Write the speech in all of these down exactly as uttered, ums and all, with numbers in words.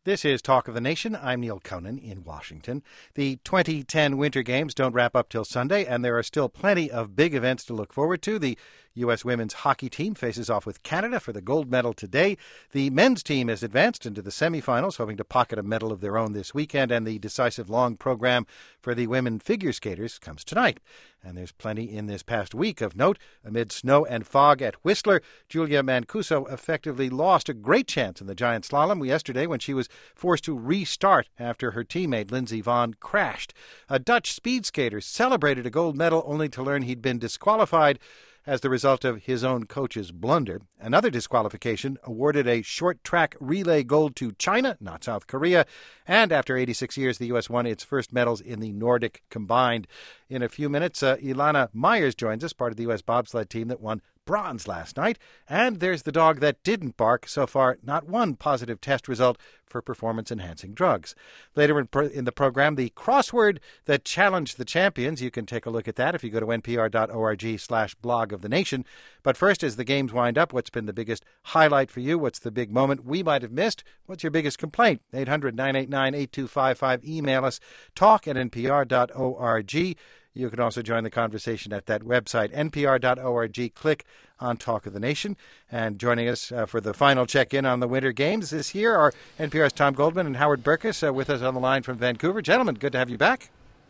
This is Talk of the Nation. I'm Neil Conan in Washington. The twenty ten Winter Games don't wrap up till Sunday, and there are still plenty of big events to look forward to. The U S women's hockey team faces off with Canada for the gold medal today. The men's team has advanced into the semifinals, hoping to pocket a medal of their own this weekend, and the decisive long program for the women figure skaters comes tonight. And there's plenty in this past week of note. Amid snow and fog at Whistler, Julia Mancuso effectively lost a great chance in the giant slalom yesterday when she was forced to restart after her teammate Lindsey Vonn crashed. A Dutch speed skater celebrated a gold medal only to learn he'd been disqualified as the result of his own coach's blunder. Another disqualification awarded a short track relay gold to China, not South Korea. And after eighty-six years, the U S won its first medals in the Nordic combined. In a few minutes, uh, Ilana Myers joins us, part of the U S bobsled team that won bronze last night. And there's the dog that didn't bark. So far, not one positive test result for performance-enhancing drugs. Later in, pro- in the program, the crossword that challenged the champions. You can take a look at that if you go to npr.org slash blog of the nation. But first, as the games wind up, what's been the biggest highlight for you? What's the big moment we might have missed? What's your biggest complaint? eight hundred nine eight nine eight two five five. Email us, talk at npr.org. You can also join the conversation at that website, npr.org. Click on Talk of the Nation. And joining us uh, for the final check-in on the Winter Games this year are N P R's Tom Goldman and Howard Burkus uh, with us on the line from Vancouver. Gentlemen, good to have you back.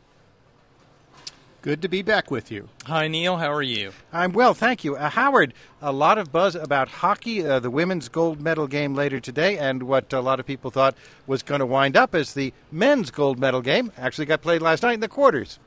Good to be back with you. Hi, Neil. How are you? I'm well, thank you. Uh, Howard, a lot of buzz about hockey, uh, the women's gold medal game later today, and what a lot of people thought was going to wind up as the men's gold medal game actually got played last night in the quarters.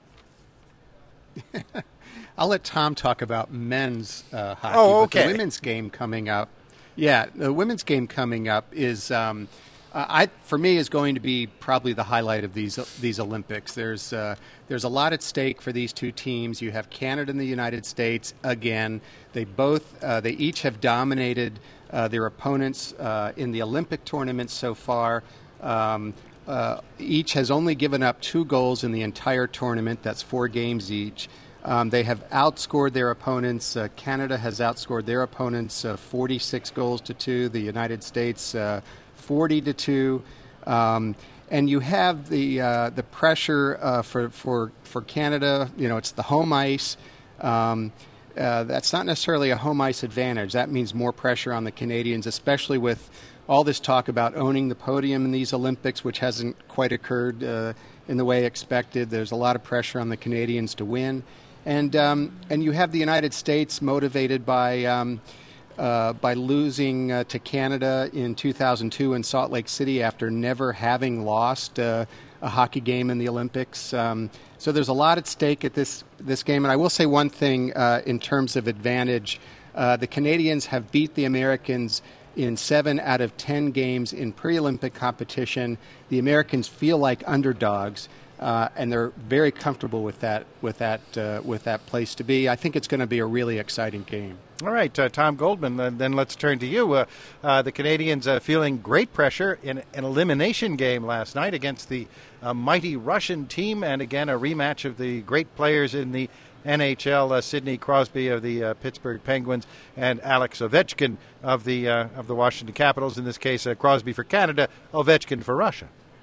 I'll let Tom talk about men's uh, hockey. Oh, okay. But the women's game coming up, yeah, the women's game coming up is, um, uh, I for me, is going to be probably the highlight of these these Olympics. There's uh, there's a lot at stake for these two teams. You have Canada and the United States again. They both uh, they each have dominated uh, their opponents uh, in the Olympic tournament so far. Um, Uh, each has only given up two goals in the entire tournament. That's four games each. Um, they have outscored their opponents. Uh, Canada has outscored their opponents uh, forty-six goals to two. The United States uh, forty to two. Um, and you have the uh, the pressure uh, for for for Canada. You know, it's the home ice. Um, uh, that's not necessarily a home ice advantage. That means more pressure on the Canadians, especially with all this talk about owning the podium in these Olympics, which hasn't quite occurred uh, in the way expected. There's a lot of pressure on the Canadians to win. And um, and you have the United States motivated by um, uh, by losing uh, to Canada in two thousand two in Salt Lake City after never having lost uh, a hockey game in the Olympics. Um, so there's a lot at stake at this, this game. And I will say one thing uh, in terms of advantage. Uh, the Canadians have beat the Americans in seven out of ten games in pre-Olympic competition. The Americans feel like underdogs, uh, and they're very comfortable with that, with that, uh, with that place to be. I think it's going to be a really exciting game. All right, uh, Tom Goldman, uh, then let's turn to you. Uh, uh, the Canadians uh, feeling great pressure in an elimination game last night against the uh, mighty Russian team, and again a rematch of the great players in the N H L, uh, Sidney Crosby of the uh, Pittsburgh Penguins and Alex Ovechkin of the uh, of the Washington Capitals. In this case, uh, Crosby for Canada, Ovechkin for Russia.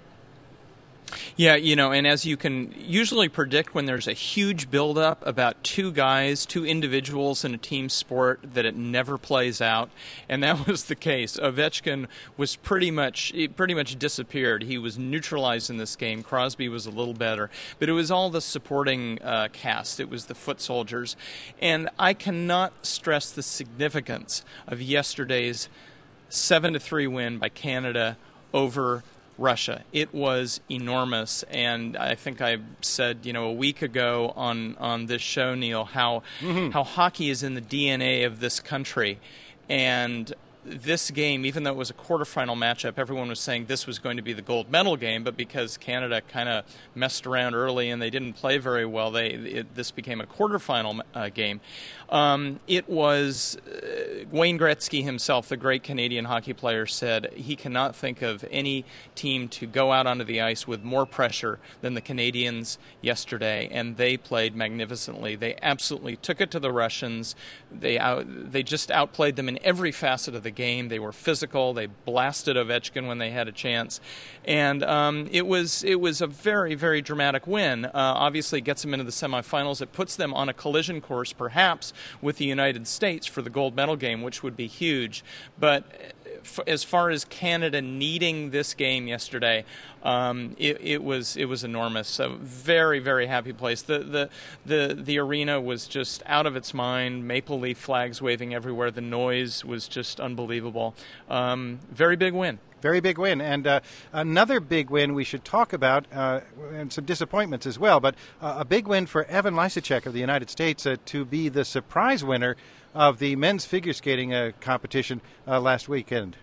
Yeah, you know, and as you can usually predict when there's a huge buildup about two guys, two individuals in a team sport, that it never plays out, and that was the case. Ovechkin was pretty much he pretty much disappeared. He was neutralized in this game. Crosby was a little better, but it was all the supporting uh, cast. It was the foot soldiers, and I cannot stress the significance of yesterday's seven to three win by Canada over Russia. It was enormous, and I think I said, you know, a week ago on, on this show, Neil, how mm-hmm. how hockey is in the D N A of this country, and this game, even though it was a quarterfinal matchup, everyone was saying this was going to be the gold medal game, but because Canada kind of messed around early and they didn't play very well, they it, this became a quarterfinal uh, game. Um, it was uh, Wayne Gretzky himself, the great Canadian hockey player, said he cannot think of any team to go out onto the ice with more pressure than the Canadians yesterday, and they played magnificently. They absolutely took it to the Russians. They out, they just outplayed them in every facet of the game. They were physical. They blasted Ovechkin when they had a chance, and um, it was it was a very very dramatic win. Uh, obviously, it gets them into the semifinals. It puts them on a collision course, perhaps with the United States for the gold medal game, which would be huge. But as far as Canada needing this game yesterday, um, it, it was it was enormous. So very very happy place. The the the the arena was just out of its mind. Maple Leaf flags waving everywhere. The noise was just unbelievable. Um, very big win. Very big win. And uh, another big win we should talk about, uh, and some disappointments as well, but uh, a big win for Evan Lysacek of the United States uh, to be the surprise winner of the men's figure skating uh, competition uh, last weekend.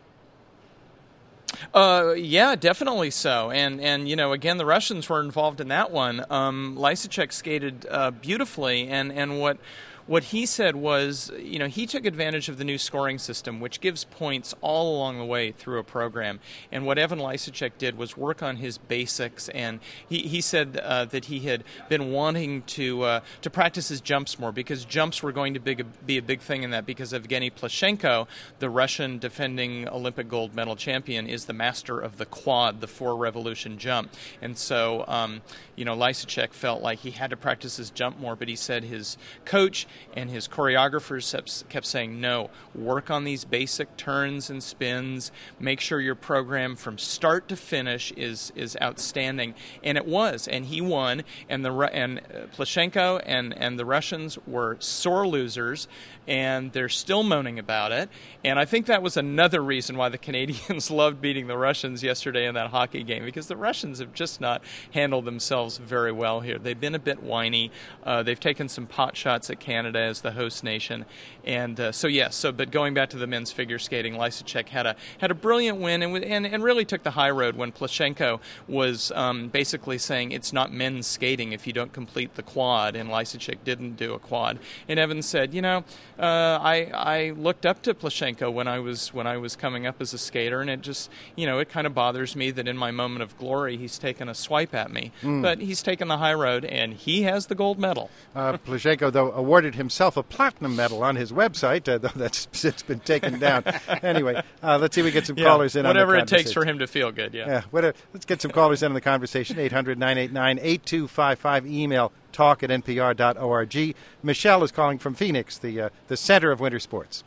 Uh, yeah, definitely so. And, and you know, again, the Russians were involved in that one. Um, Lysacek skated uh, beautifully, and, and what... What he said was, you know, he took advantage of the new scoring system, which gives points all along the way through a program. And what Evan Lysacek did was work on his basics, and he, he said uh, that he had been wanting to uh, to practice his jumps more, because jumps were going to big, be a big thing in that, because Evgeny Plashenko, the Russian defending Olympic gold medal champion, is the master of the quad, the four-revolution jump. And so, um, you know, Lysacek felt like he had to practice his jump more, but he said his coach and his choreographers kept saying, no, work on these basic turns and spins, make sure your program from start to finish is is outstanding. And it was, and he won, and the and Plashenko and, and the Russians were sore losers, and they're still moaning about it. And I think that was another reason why the Canadians loved beating the Russians yesterday in that hockey game, because the Russians have just not handled themselves very well here. They've been a bit whiny. Uh, they've taken some pot shots at Canada as the host nation, and uh, so yes. So, but going back to the men's figure skating, Lysacek had a had a brilliant win, and and, and really took the high road when Plashenko was um, basically saying it's not men's skating if you don't complete the quad, and Lysacek didn't do a quad. And Evans said, you know, uh, I I looked up to Plashenko when I was when I was coming up as a skater, and it just, you know, it kind of bothers me that in my moment of glory he's taken a swipe at me, mm. but he's taken the high road, and he has the gold medal. Uh, Plashenko, though, awarded himself a platinum medal on his website, uh, though that's since been taken down. Anyway, uh, let's see if we get some yeah, callers in whatever on the it takes for him to feel good, yeah. yeah whatever, let's get some callers in on the conversation. eight hundred nine eight nine eight two five five. Email talk at n p r dot org. Michelle is calling from Phoenix, the uh, the center of winter sports.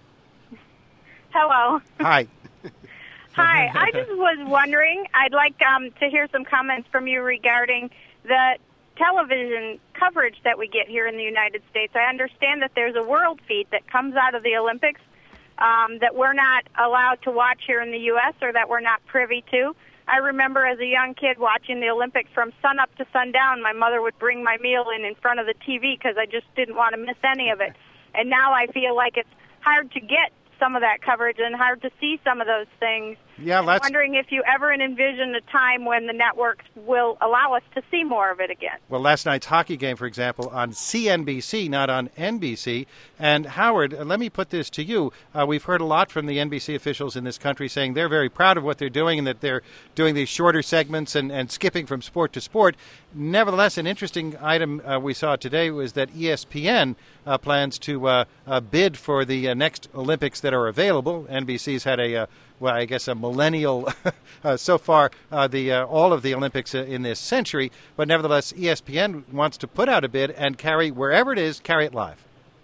Hello. Hi. Hi. I just was wondering, I'd like um, to hear some comments from you regarding the television coverage that we get here in the United States. I understand that there's a world feed that comes out of the Olympics um, that we're not allowed to watch here in the U S, or that we're not privy to. I remember as a young kid watching the Olympics from sun up to sundown. My mother would bring my meal in in front of the T V because I just didn't want to miss any of it. And now I feel like it's hard to get some of that coverage and hard to see some of those things. Yeah, I'm that's... wondering if you ever envision a time when the networks will allow us to see more of it again. Well, last night's hockey game, for example, on C N B C, not on N B C. And Howard, let me put this to you. Uh, we've heard a lot from the N B C officials in this country saying they're very proud of what they're doing and that they're doing these shorter segments and, and skipping from sport to sport. Nevertheless, an interesting item uh, we saw today was that E S P N uh, plans to uh, uh, bid for the uh, next Olympics that are available. N B C's had a, uh, well, I guess a millennial, uh, so far, uh, the uh, all of the Olympics uh, in this century. But nevertheless, E S P N wants to put out a bid and carry, wherever it is, carry it live.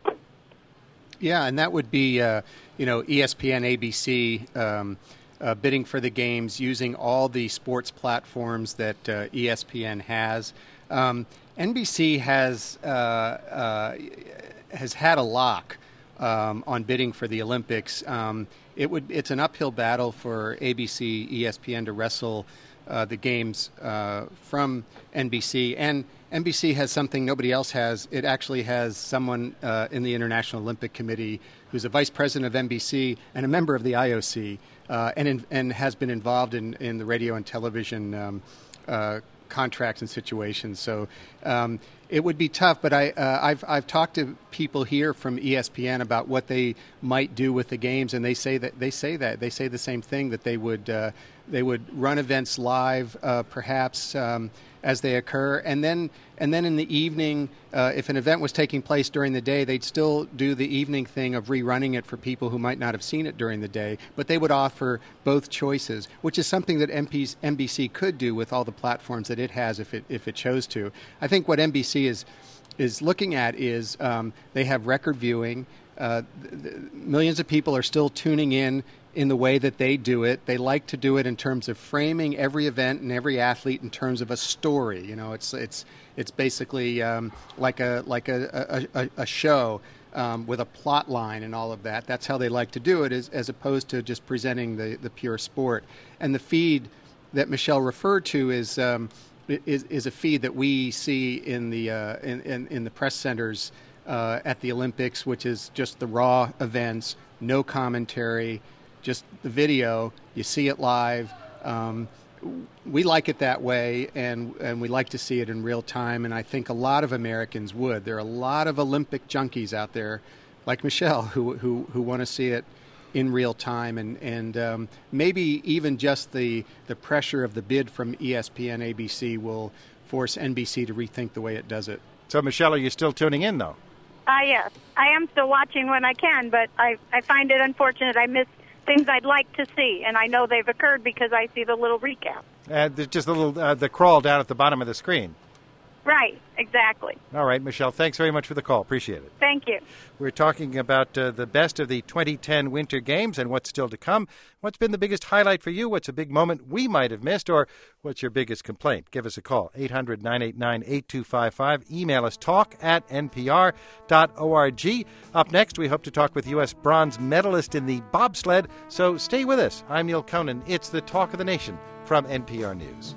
Yeah, and that would be, uh, you know, E S P N, A B C, um, uh, bidding for the games using all the sports platforms that uh, E S P N has. Um, N B C has uh, uh, has had a lock um, on bidding for the Olympics. Um, it would it's an uphill battle for A B C, E S P N to wrestle uh, the games uh, from N B C, and N B C has something nobody else has. It actually has someone uh, in the International Olympic Committee who's a vice president of N B C and a member of the I O C, uh, and in, and has been involved in, in the radio and television um, uh, contracts and situations. So um, it would be tough, but I, uh, I've I've talked to people here from E S P N about what they might do with the games, and they say that they say that they say the same thing, that they would uh, they would run events live, uh, perhaps um, as they occur, and then and then in the evening, uh, if an event was taking place during the day, they'd still do the evening thing of rerunning it for people who might not have seen it during the day, but they would offer both choices, which is something that N B C could do with all the platforms that it has if it if it chose to. I think what N B C is is looking at is um, they have record viewing. Uh, th- th- millions of people are still tuning in in the way that they do it. They like to do it in terms of framing every event and every athlete in terms of a story. You know, it's it's it's basically um, like a like a a, a, a show um, with a plot line and all of that. That's how they like to do it, as, as opposed to just presenting the, the pure sport. And the feed that Michelle referred to is um, is, is a feed that we see in the uh, in, in in the press centers uh, at the Olympics, which is just the raw events, no commentary, just the video. You see it live. Um, we like it that way, and, and we like to see it in real time, and I think a lot of Americans would. There are a lot of Olympic junkies out there, like Michelle, who who, who want to see it in real time, and, and um, maybe even just the, the pressure of the bid from E S P N, A B C will force N B C to rethink the way it does it. So, Michelle, are you still tuning in, though? Uh, yes. I am still watching when I can, but I, I find it unfortunate I miss things I'd like to see, and I know they've occurred because I see the little recap. Uh, there's just a little, uh, the crawl down at the bottom of the screen. Right, exactly. All right, Michelle, thanks very much for the call. Appreciate it. Thank you. We're talking about uh, the best of the twenty ten Winter Games and what's still to come. What's been the biggest highlight for you? What's a big moment we might have missed? Or what's your biggest complaint? Give us a call, eight hundred, nine eight nine, eight two five five. Email us, talk at n p r dot org. Up next, we hope to talk with U S bronze medalist in the bobsled. So stay with us. I'm Neil Conan. It's the Talk of the Nation from N P R News.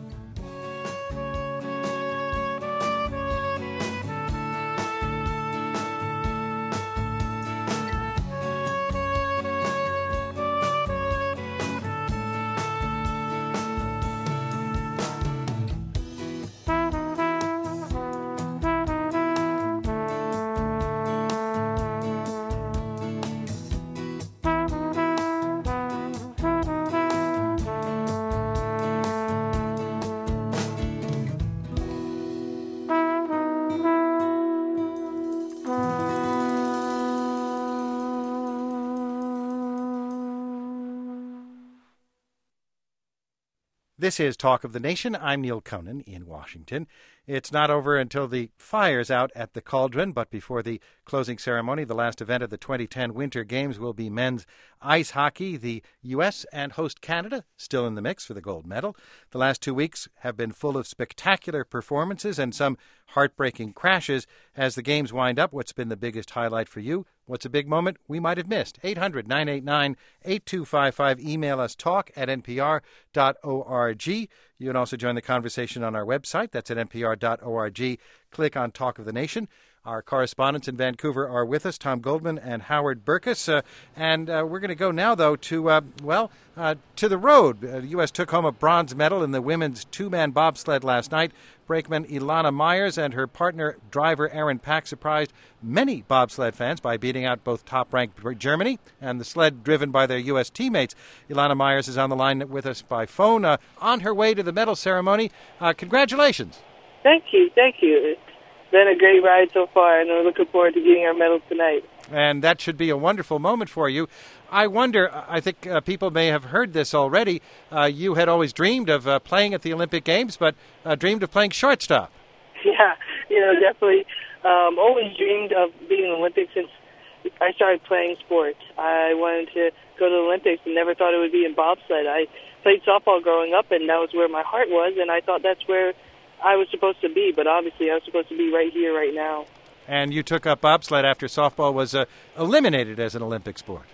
This is Talk of the Nation. I'm Neil Conan in Washington. It's not over until the fire's out at the Cauldron, but before the closing ceremony, the last event of the twenty ten Winter Games will be men's ice hockey. The U S and host Canada still in the mix for the gold medal. The last two weeks have been full of spectacular performances and some heartbreaking crashes. As the games wind up, what's been the biggest highlight for you? What's a big moment we might have missed? eight hundred, nine eight nine, eight two five five. Email us, talk at n p r dot org. You can also join the conversation on our website. That's at n p r dot org. Click on Talk of the Nation. Our correspondents in Vancouver are with us, Tom Goldman and Howard Burkus. Uh, and uh, we're going to go now, though, to, uh, well, uh, to the road. Uh, the U S took home a bronze medal in the women's two-man bobsled last night. Brakeman Ilana Myers and her partner, driver Aaron Pack, surprised many bobsled fans by beating out both top-ranked Germany and the sled driven by their U S teammates. Ilana Myers is on the line with us by phone, uh, on her way to the medal ceremony. Uh, congratulations. Thank you, thank you. It's been a great ride so far, and we're looking forward to getting our medals tonight. And that should be a wonderful moment for you. I wonder, I think uh, people may have heard this already, uh, you had always dreamed of uh, playing at the Olympic Games, but uh, dreamed of playing shortstop. Yeah, you know, definitely. Um, always dreamed of being in the Olympics since I started playing sports. I wanted to go to the Olympics and never thought it would be in bobsled. I played softball growing up, and that was where my heart was, and I thought that's where I was supposed to be, but obviously I was supposed to be right here, right now. And you took up bobsled after softball was uh, eliminated as an Olympic sport.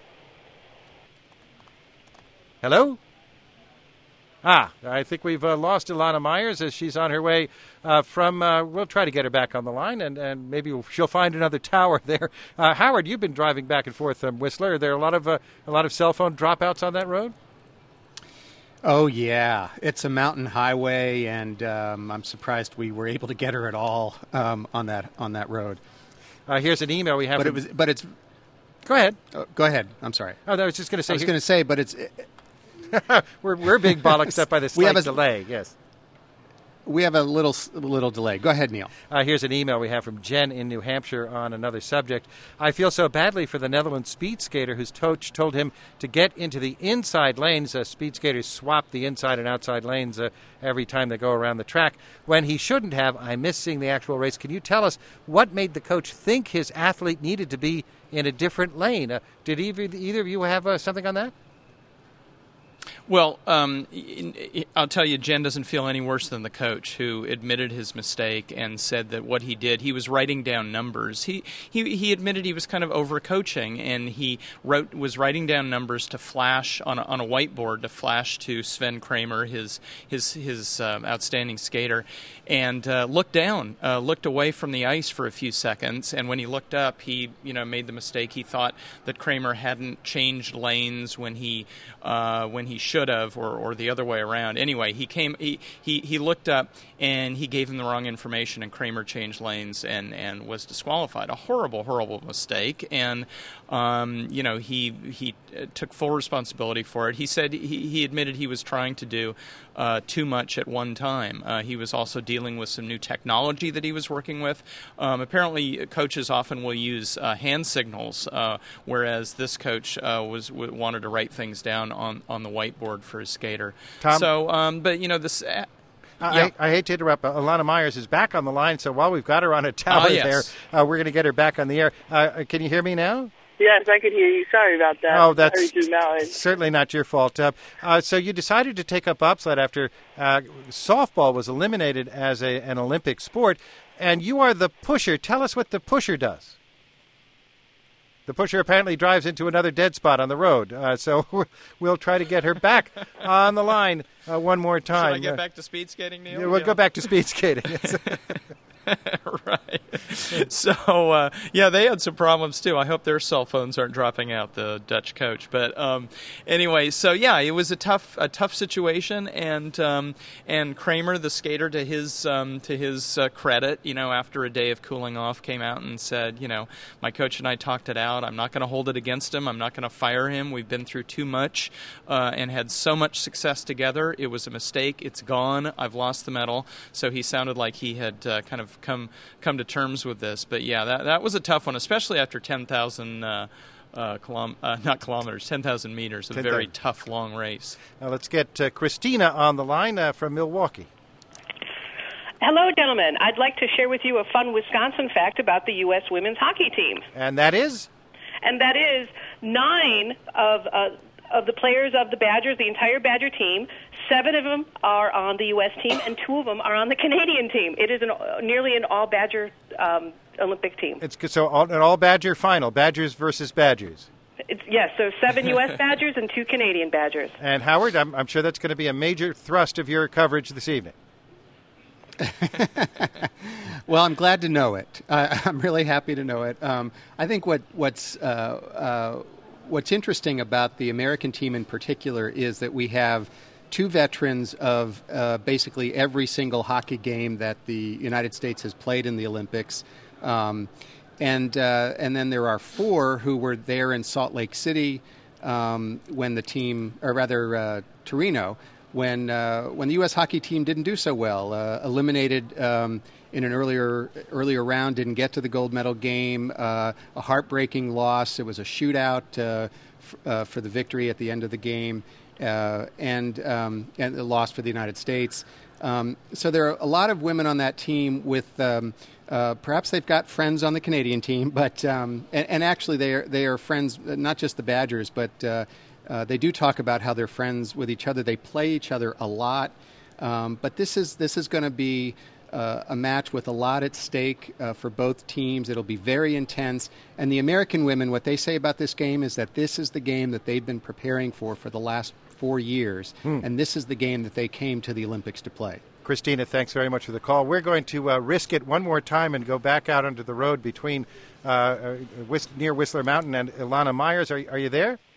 Hello? Ah, I think we've uh, lost Ilana Myers as she's on her way uh, from, uh, we'll try to get her back on the line, and, and maybe she'll find another tower there. Uh, Howard, you've been driving back and forth from Whistler. Are there a lot of, uh, a lot of cell phone dropouts on that road? Oh, yeah. It's a mountain highway, and um, I'm surprised we were able to get her at all um, on that on that road. Uh, here's an email we have. But from... it was. But it's. Go ahead. Oh, go ahead. I'm sorry. Oh, I was just going to say. I was going to say, but it's. we're we're being bollocked up by the slight we have a, delay. Yes. We have a little little delay. Go ahead, Neil. Uh, here's an email we have from Jen in New Hampshire on another subject. I feel so badly for the Netherlands speed skater whose coach told him to get into the inside lanes. Uh, speed skaters swap the inside and outside lanes uh, every time they go around the track when he shouldn't have. I miss seeing the actual race. Can you tell us what made the coach think his athlete needed to be in a different lane? Uh, did either, either of you have uh, something on that? Well, um, I'll tell you, Jen doesn't feel any worse than the coach who admitted his mistake and said that what he did, he was writing down numbers. He he, he admitted he was kind of overcoaching, and he wrote was writing down numbers to flash on a, on a whiteboard to flash to Sven Kramer, his his his uh, outstanding skater, and uh, looked down, uh, looked away from the ice for a few seconds, and when he looked up, he you know made the mistake. He thought that Kramer hadn't changed lanes when he uh, when he should have, or, or the other way around. Anyway, he came. He, he, he looked up and he gave him the wrong information, and Kramer changed lanes and, and was disqualified. A horrible, horrible mistake. And um, you know he he took full responsibility for it. He said he, he admitted he was trying to do uh, too much at one time. Uh, he was also dealing with some new technology that he was working with. Um, apparently, coaches often will use uh, hand signals, uh, whereas this coach uh, was w- wanted to write things down on, on the whiteboard for his skater. Tom? So, um, but you know this. Uh, I, yeah. I, I hate to interrupt, but Ilana Myers is back on the line, so while we've got her on a tower uh, yes. there, uh, we're going to get her back on the air. Uh, can you hear me now? Yes, I could hear you. Sorry about that. Oh, that's Sorry, certainly not your fault. Uh, uh, so you decided to take up bobsled after uh, softball was eliminated as a, an Olympic sport, and you are the pusher. Tell us what the pusher does. The pusher apparently drives into another dead spot on the road, uh, so we'll try to get her back on the line uh, one more time. Should I get back to speed skating, Neil? Yeah, we'll yeah. go back to speed skating. Right. So, uh, yeah, they had some problems, too. I hope their cell phones aren't dropping out, the Dutch coach. But um, anyway, so, yeah, it was a tough a tough situation. And um, and Kramer, the skater, to his um, to his uh, credit, you know, after a day of cooling off, came out and said, you know, my coach and I talked it out. I'm not going to hold it against him. I'm not going to fire him. We've been through too much uh, and had so much success together. It was a mistake. It's gone. I've lost the medal. So he sounded like he had uh, kind of come come to terms with this. But yeah, that that was a tough one, especially after ten thousand uh, uh, kilom- uh, not kilometers, ten thousand meters, a ten, very tough long race. Now let's get uh, Christina on the line uh, from Milwaukee. Hello, gentlemen. I'd like to share with you a fun Wisconsin fact about the U S women's hockey team. And that is? And that is nine of uh, of the players of the Badgers, the entire Badger team, seven of them are on the U S team, and two of them are on the Canadian team. It is an, nearly an all-Badger um, Olympic team. It's so all, an all-Badger final, Badgers versus Badgers. It's, yes, so seven U S Badgers and two Canadian Badgers. And Howard, I'm, I'm sure that's going to be a major thrust of your coverage this evening. Well, I'm glad to know it. Uh, I'm really happy to know it. Um, I think what what's uh, uh, what's interesting about the American team in particular is that we have two veterans of uh, basically every single hockey game that the United States has played in the Olympics, um, and uh, and then there are four who were there in Salt Lake City um, when the team, or rather uh, Torino, when uh, when the U S hockey team didn't do so well, uh, eliminated um, in an earlier earlier round, didn't get to the gold medal game, uh, a heartbreaking loss. It was a shootout uh, f- uh, for the victory at the end of the game, uh, and um, and a loss for the United States. Um, so there are a lot of women on that team with. Um, Uh, perhaps they've got friends on the Canadian team, but um, and, and actually they are they are friends, not just the Badgers, but uh, uh, they do talk about how they're friends with each other. They play each other a lot, um, but this is this is going to be uh, a match with a lot at stake uh, for both teams. It'll be very intense. And the American women, what they say about this game is that this is the game that they've been preparing for for the last four years, hmm. and this is the game that they came to the Olympics to play. Christina, thanks very much for the call. We're going to uh, risk it one more time and go back out onto the road between uh, uh, Whist- near Whistler Mountain and Ilana Myers. Are, are you there?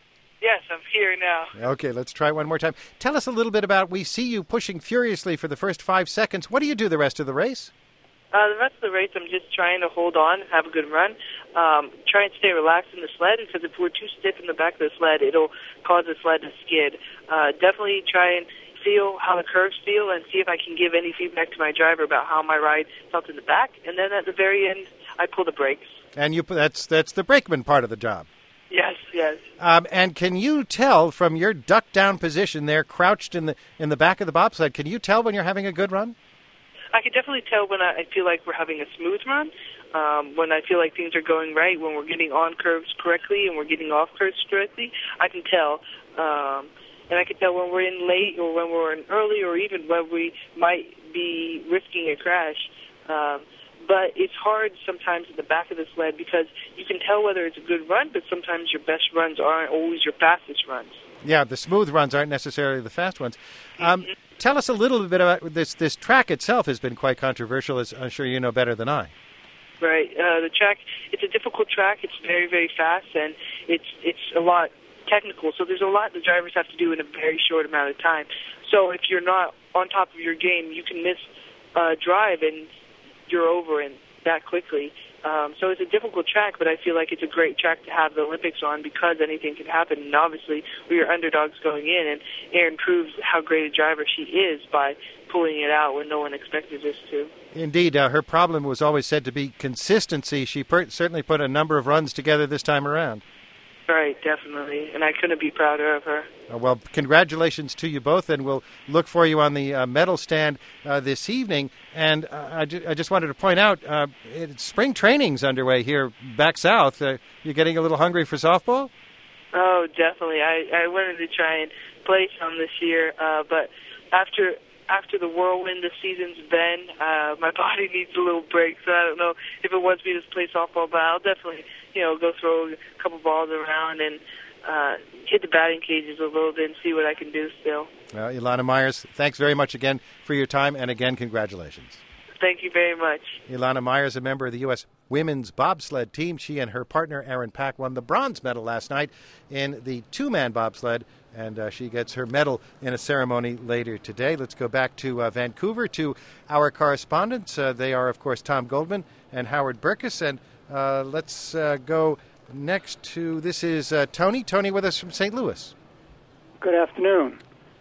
Yes, I'm here now. Okay, let's try one more time. Tell us a little bit about, we see you pushing furiously for the first five seconds. What do you do the rest of the race? Uh, the rest of the race, I'm just trying to hold on, have a good run, um, try and stay relaxed in the sled, because if we're too stiff in the back of the sled, it'll cause the sled to skid. Uh, definitely try and feel how the curves feel and see if I can give any feedback to my driver about how my ride felt in the back. And then at the very end, I pull the brakes. And you that's that's the brakeman part of the job. Yes, yes. Um, and can you tell from your duck down position there, crouched in the in the back of the bobsled, can you tell when you're having a good run? I can definitely tell when I feel like we're having a smooth run, um, when I feel like things are going right, when we're getting on curves correctly and we're getting off curves correctly. I can tell. Um, and I can tell when we're in late or when we're in early or even when we might be risking a crash. Um, but it's hard sometimes at the back of the sled because you can tell whether it's a good run, but sometimes your best runs aren't always your fastest runs. Yeah, the smooth runs aren't necessarily the fast ones. Um, mm-hmm. Tell us a little bit about this. This track itself has been quite controversial, as I'm sure you know better than I. Right. Uh, the track, it's a difficult track. It's very, very fast, and it's it's a lot technical. So there's a lot the drivers have to do in a very short amount of time. So if you're not on top of your game, you can miss a drive, and you're over in that quickly. Um, so it's a difficult track, but I feel like it's a great track to have the Olympics on because anything can happen. And obviously, we are underdogs going in, and Erin proves how great a driver she is by pulling it out when no one expected us to. Indeed, uh, her problem was always said to be consistency. She per- certainly put a number of runs together this time around. Right, definitely, and I couldn't be prouder of her. Uh, well, congratulations to you both, and we'll look for you on the uh, medal stand uh, this evening. And uh, I, ju- I just wanted to point out, uh, it, spring training's underway here back south. Uh, you getting a little hungry for softball? Oh, definitely. I, I wanted to try and play some this year, uh, but after after the whirlwind the season's been, uh, my body needs a little break, so I don't know if it wants me to play softball, but I'll definitely, you know, go throw a couple balls around and uh, hit the batting cages a little bit and see what I can do still. Uh, Ilana Myers, thanks very much again for your time, and again, congratulations. Thank you very much. Ilana Myers, a member of the U S women's bobsled team. She and her partner, Erin Pack, won the bronze medal last night in the two-man bobsled, and uh, she gets her medal in a ceremony later today. Let's go back to uh, Vancouver to our correspondents. Uh, they are, of course, Tom Goldman and Howard Burkus, and uh, let's uh, go next to, this is uh, Tony. Tony with us from Saint Louis. Good afternoon.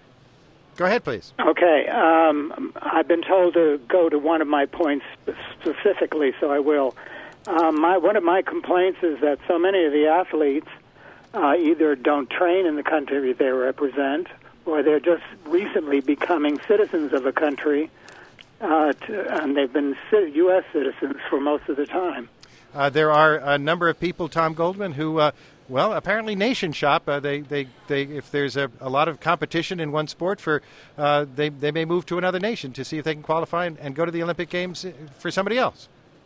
Go ahead, please. Okay. Um, I've been told to go to one of my points specifically, so I will. Um, my, one of my complaints is that so many of the athletes uh, either don't train in the country they represent, or they're just recently becoming citizens of a country, uh, to, and they've been U S citizens for most of the time. Uh, there are a number of people, Tom Goldman, who... Uh, Well, apparently Nation Shop, uh, they, they, they, if there's a, a lot of competition in one sport, for uh, they, they may move to another nation to see if they can qualify and, and go to the Olympic Games for somebody else.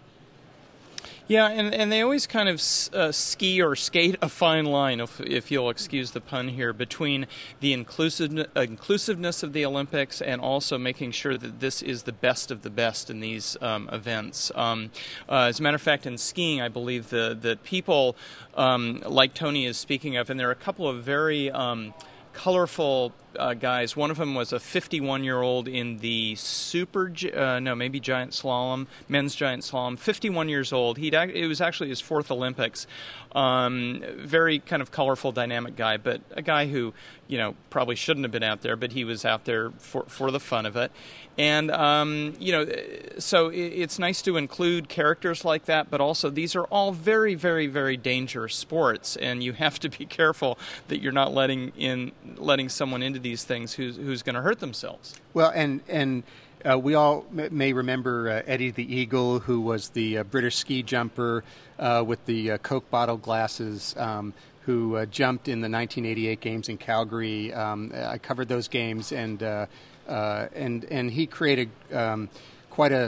Yeah, and, and they always kind of uh, ski or skate a fine line, if, if you'll excuse the pun here, between the inclusive, uh, inclusiveness of the Olympics and also making sure that this is the best of the best in these um, events. Um, uh, as a matter of fact, in skiing, I believe the, the people um, like Tony is speaking of, and there are a couple of very um, colorful uh, guys. One of them was a fifty-one-year-old in the super, uh, no, maybe giant slalom, men's giant slalom, fifty-one years old. He'd, it was actually his fourth Olympics. Um, very kind of colorful, dynamic guy, but a guy who, you know, probably shouldn't have been out there, but he was out there for, for the fun of it. And, um, you know, so it's nice to include characters like that, but also these are all very, very, very dangerous sports, and you have to be careful that you're not letting in letting someone into these things who's, who's going to hurt themselves. Well, and and uh, we all may remember uh, Eddie the Eagle, who was the uh, British ski jumper uh, with the uh, Coke bottle glasses, um, who uh, jumped in the nineteen eighty-eight games in Calgary. Um, I covered those games, and uh, uh, and and he created um, quite a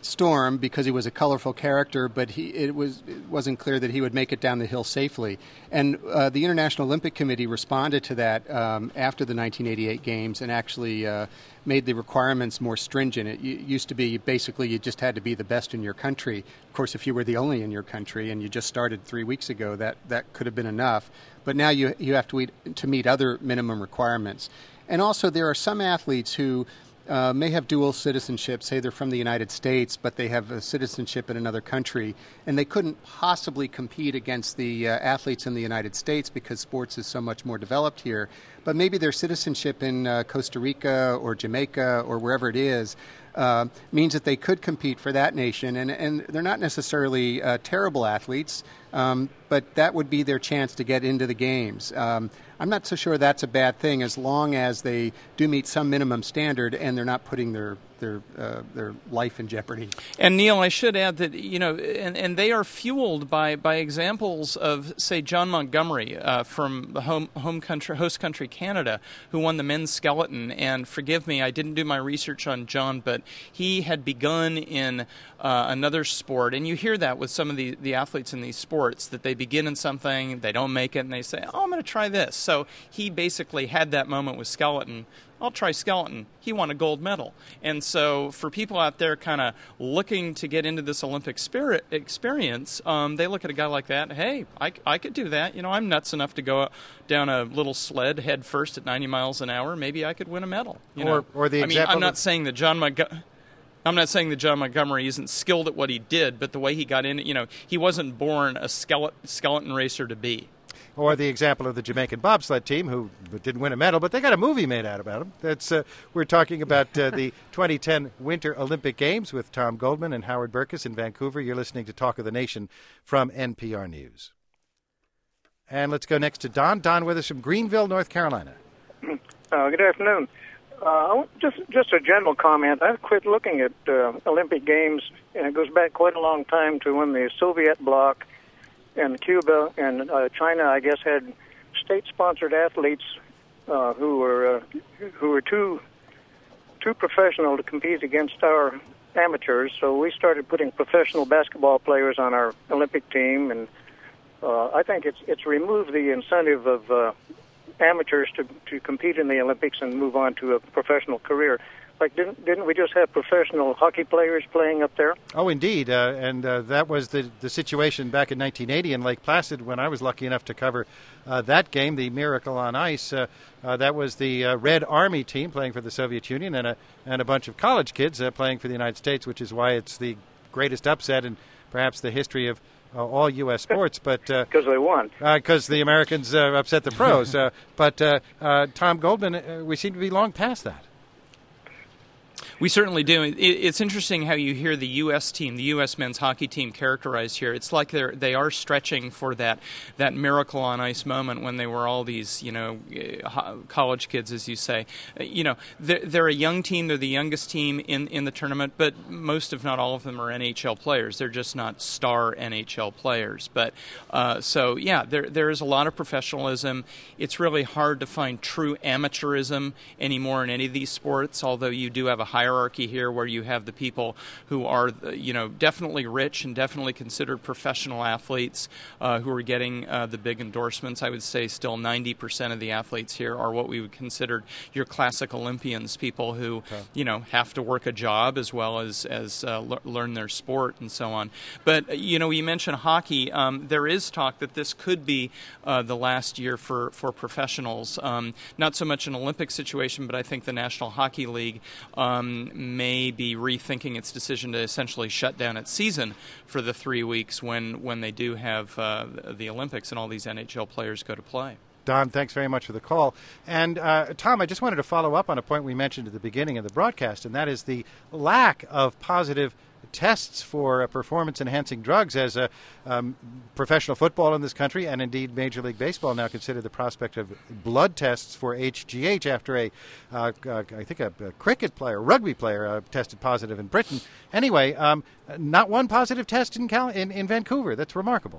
storm because he was a colorful character, but he, it, was, it wasn't clear that he would make it down the hill safely. And uh, the International Olympic Committee responded to that um, after the nineteen eighty-eight Games and actually uh, made the requirements more stringent. It used to be basically you just had to be the best in your country. Of course, if you were the only in your country and you just started three weeks ago, that, that could have been enough. But now you, you have to, eat, to meet other minimum requirements. And also there are some athletes who Uh, may have dual citizenship, say they're from the United States, but they have a citizenship in another country, and they couldn't possibly compete against the uh, athletes in the United States because sports is so much more developed here. But maybe their citizenship in uh, Costa Rica or Jamaica or wherever it is uh, means that they could compete for that nation, and, and they're not necessarily uh, terrible athletes, um, but that would be their chance to get into the games. Um, I'm not so sure that's a bad thing as long as they do meet some minimum standard and they're not putting their their uh, their life in jeopardy. And Neil, I should add that, you know, and, and they are fueled by, by examples of, say, John Montgomery uh, from the home home country host country Canada, who won the men's skeleton. And forgive me, I didn't do my research on John, but he had begun in uh, another sport, and you hear that with some of the the athletes in these sports, that they begin in something, they don't make it, and they say, "Oh, I'm going to try this." So he basically had that moment with skeleton. I'll try skeleton. He won a gold medal. And so for people out there kind of looking to get into this Olympic spirit experience, um, they look at a guy like that, hey, I, I could do that. You know, I'm nuts enough to go down a little sled head first at ninety miles an hour. Maybe I could win a medal. You or, know? or the I mean, I'm not that... saying that John Montgomery... I'm not saying that John Montgomery isn't skilled at what he did, but the way he got in, you know, he wasn't born a skeleton, skeleton racer to be. Or the example of the Jamaican bobsled team, who didn't win a medal, but they got a movie made out about them. That's uh, we're talking about uh, the twenty ten Winter Olympic Games with Tom Goldman and Howard Burkus in Vancouver. You're listening to Talk of the Nation from N P R News. And let's go next to Don. Don with us from Greenville, North Carolina. Uh, good afternoon. Uh, just just a general comment. I've quit looking at uh, Olympic Games, and it goes back quite a long time to when the Soviet bloc and Cuba and uh, China, I guess, had state-sponsored athletes uh, who were uh, who were too too professional to compete against our amateurs. So we started putting professional basketball players on our Olympic team, and uh, I think it's it's removed the incentive of uh, amateurs to to compete in the Olympics and move on to a professional career. Like, didn't didn't we just have professional hockey players playing up there? Oh, indeed, uh, and uh, that was the the situation back in nineteen eighty in Lake Placid when I was lucky enough to cover uh, that game, the Miracle on Ice. Uh, uh, that was the uh, Red Army team playing for the Soviet Union and a and a bunch of college kids uh, playing for the United States, which is why it's the greatest upset in perhaps the history of uh, all U S sports. But because uh, they won, because uh, the Americans uh, upset the pros. uh, but uh, uh, Tom Goldman, uh, we seem to be long past that. We certainly do. It's interesting how you hear the U S team, the U S men's hockey team, characterized here. It's like they're they are stretching for that that miracle on ice moment when they were all these, you know, college kids, as you say. You know, they're, they're a young team. They're the youngest team in, in the tournament, but most, if not all of them, are N H L players. They're just not star N H L players. But uh, so yeah, there there is a lot of professionalism. It's really hard to find true amateurism anymore in any of these sports. Although you do have a higher hierarchy here where you have the people who are, you know, definitely rich and definitely considered professional athletes uh, who are getting uh, the big endorsements. I would say still ninety percent of the athletes here are what we would consider your classic Olympians, people who, okay. you know, have to work a job as well as, as uh, le- learn their sport and so on. But, you know, you mentioned hockey. Um, there is talk that this could be uh, the last year for, for professionals. Um, not so much an Olympic situation, but I think the National Hockey League um, may be rethinking its decision to essentially shut down its season for the three weeks when, when they do have uh, the Olympics and all these N H L players go to play. Don, thanks very much for the call. And, uh, Tom, I just wanted to follow up on a point we mentioned at the beginning of the broadcast, and that is the lack of positive tests for uh, performance-enhancing drugs as a um, professional football in this country and indeed Major League Baseball now consider the prospect of blood tests for H G H after a, uh, uh, I think a, a cricket player, rugby player uh, tested positive in Britain. Anyway, um, not one positive test in, Cal- in in Vancouver. That's remarkable.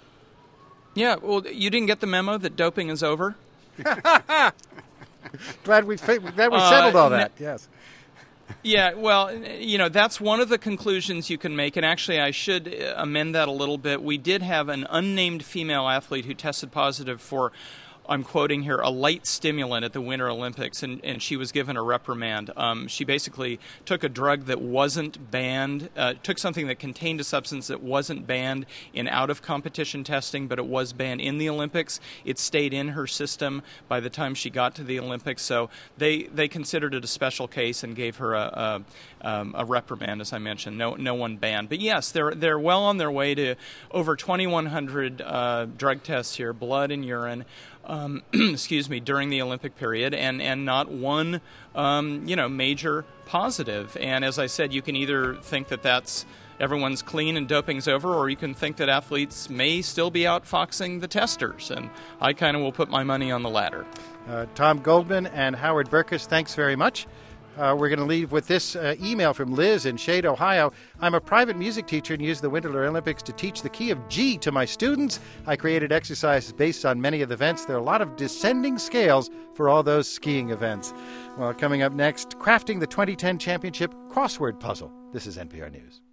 Yeah, well, you didn't get the memo that doping is over? Glad we glad we settled uh, all that. No, yes. Yeah, well, you know, that's one of the conclusions you can make, and actually I should amend that a little bit. We did have an unnamed female athlete who tested positive for, I'm quoting here, a light stimulant at the Winter Olympics, and, and she was given a reprimand. Um, she basically took a drug that wasn't banned, uh, took something that contained a substance that wasn't banned in out-of-competition testing, but it was banned in the Olympics. It stayed in her system by the time she got to the Olympics, so they, they considered it a special case and gave her a, a, um, a reprimand, as I mentioned. No, no one banned. But yes, they're, they're well on their way to over twenty-one hundred uh, drug tests here, blood and urine. Um, excuse me, during the Olympic period, and, and not one, um, you know, major positive. And as I said, you can either think that that's everyone's clean and doping's over, or you can think that athletes may still be outfoxing the testers. And I kind of will put my money on the latter. Uh, Tom Goldman and Howard Burkus, thanks very much. Uh, we're going to leave with this uh, email from Liz in Shade, Ohio. I'm a private music teacher and use the Winter Olympics to teach the key of G to my students. I created exercises based on many of the events. There are a lot of descending scales for all those skiing events. Well, coming up next, crafting the twenty ten championship crossword puzzle. This is N P R News.